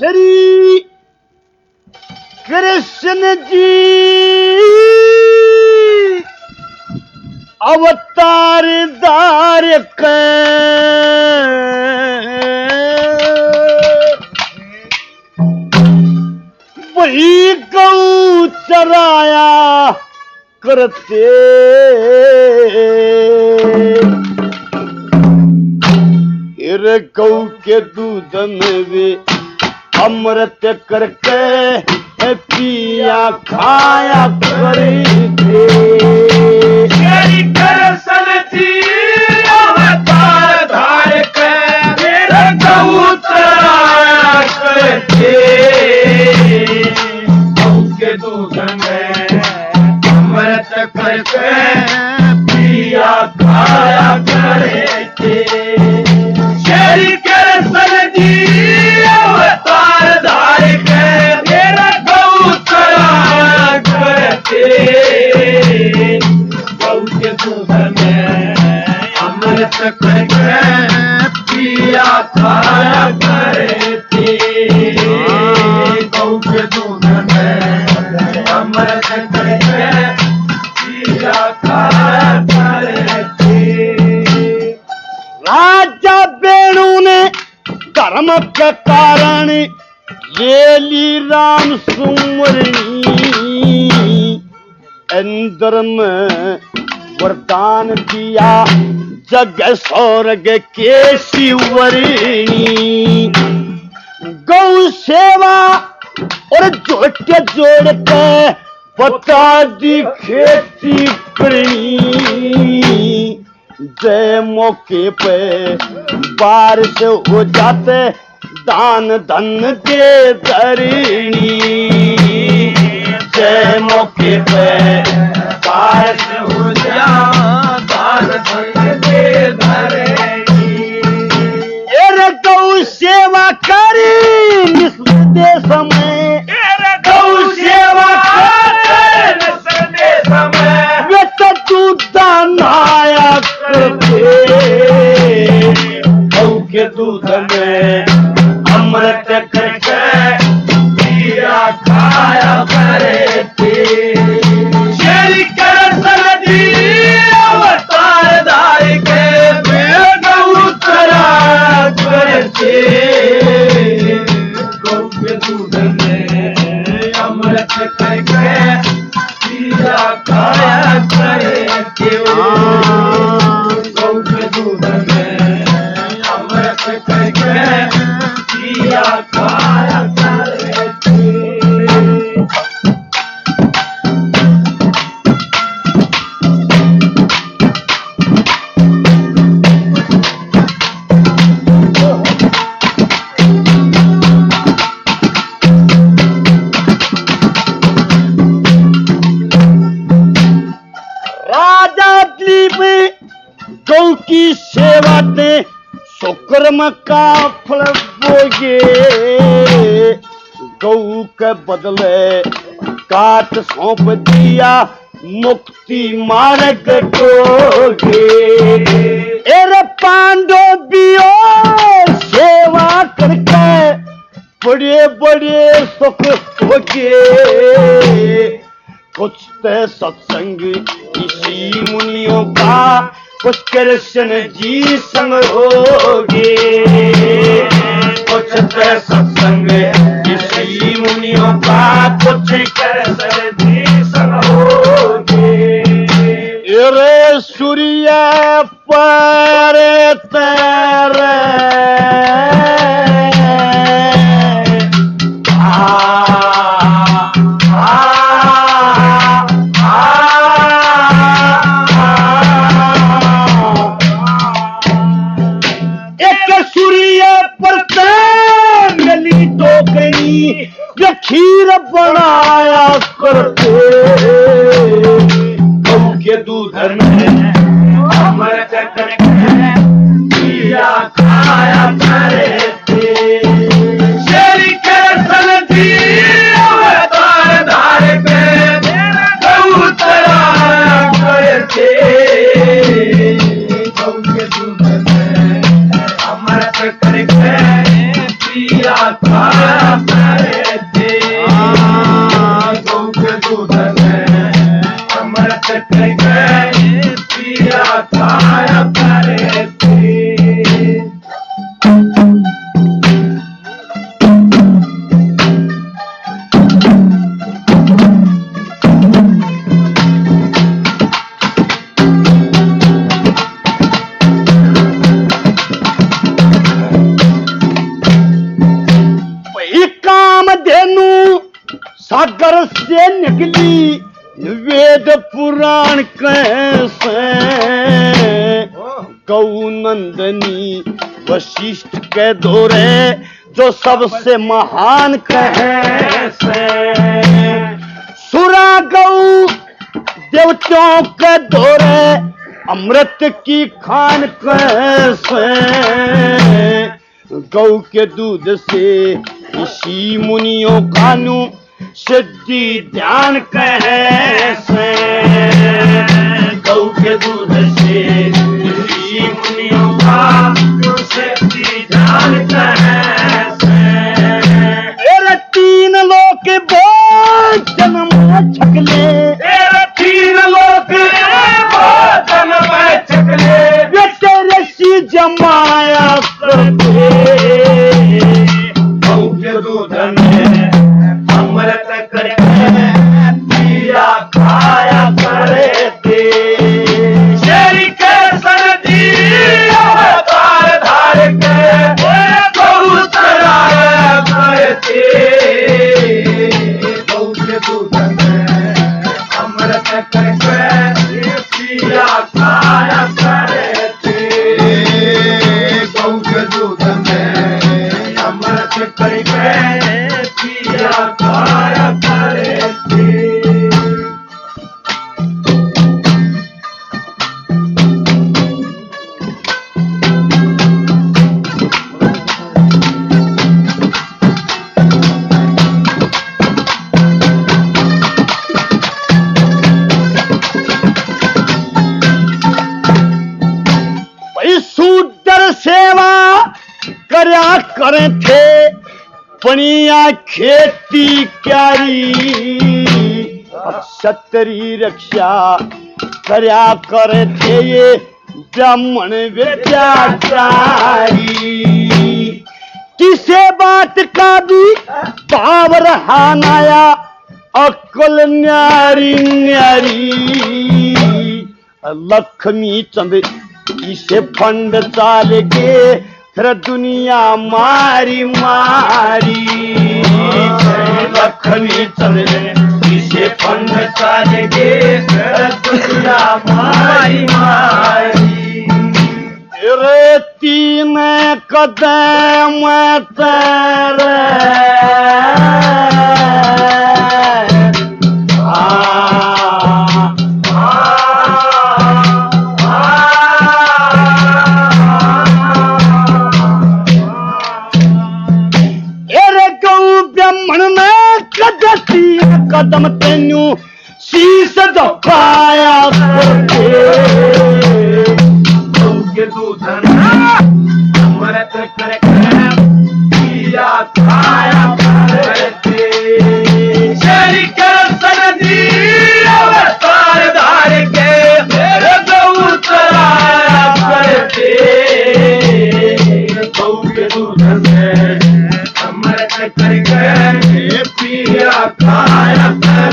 श्री कृष्ण जी अवतार धारक वही गौ चराया करते फिर गौ के दूध में वे अमृत करके पिया खाया करते। श्री कृष्ण जी अवतार धारक फिर गौ चराया करते गौ के दूध में अमृत करके पिया खाया करते। श्री कृष्ण जी अवतार धारक फिर गौ चराया करते गौ के दूध में अमृत करके पिया खाया करते गौ के दूध में अमृत करके पिया खाया करते। राजा बेणु ने धर्म के कारण ले ली राम सुमरनी अंदर में वरदान दिया जग स्वर्ग के शिवरणी। गौ सेवा और जोड़ के बता दी खेती करनी। जय मौके पे बारिश हो जाते दान धन दे धरणी। जय मौके पे बारिश हो जा दान धन दे धरणी। ये गौ सेवा करी निस देश में गौ सेवा करे निस देश में वे तो दूध नहाया करते गौ के दूध में अमृत करके पिया खाया करते। श्री कृष्ण जी अवतार धारक फिर गौ चराया करते गौ के दूध में अमृत करके पिया खाया करते गौ के दूध में अमृत करके पिया खाया करते। राजा दिलीप गौ की सेवा ते सुकर्म का फल बोगे। गौ के बदले काट सौंप दिया मुक्ति मार्ग टोगे। एरे पांडो बियो सेवा करके बड़े बड़े सुख होगे। कुछ ते सत्संग इसी मुनियों का कुछ कृष्ण जी संग होगे। कुछ ते सत्संग इसी मुनियों का कुछ कृष्ण जी संग होगे। रे सूर्य पर तेरे सूर्य पर मिली सागर से निकली वेद पुराण कैसे गौ नंदनी वशिष्ठ के दौरे जो सबसे महान कहे से सुरा गौ देवताओं के दौरे अमृत की खान कैसे गौ के दूध से ऋषि मुनियों का नु सिद्धि ध्यान कैसे गौ के दूध से ऋषि मुनियों का सिद्धि ध्यान कैसे तेरे तीन लोक भोजन में छकले तेरे तीन लोक भोजन में छकले वे तेरे सी जमाया करते गौ के दूध में अमृत करके पिया खाया करते शेरी के सरदी अवतार धार के गौ चराया करते गौ के दूध में अमृत करके पिया खाया करते गौ के दूध में अमृत करके पिया खाया करते भाई शूद्र सेवा करया करे थे पनिया खेती क्यारी क्षत्रिय रक्षा करया करे थे ये ब्राह्मण विद्याचारी किसे बात का भी भाव रहा नाया अकल न्यारी न्यारी लक्ष्मी चंद इसे फंड चाल के फिर दुनिया मारी मारी लक्ष्मी चंद्र इसे फंड चाल के दुनिया मारी मारी तेरे तीन कदम तेरे कदम तेनू शीश झुकाया करते गौ के दूध में अमृत करके पिया खाया करते शेरी के सरदी अवतार धार के गौ चराया करते गौ के दूध में अमृत करके पिया खाया करते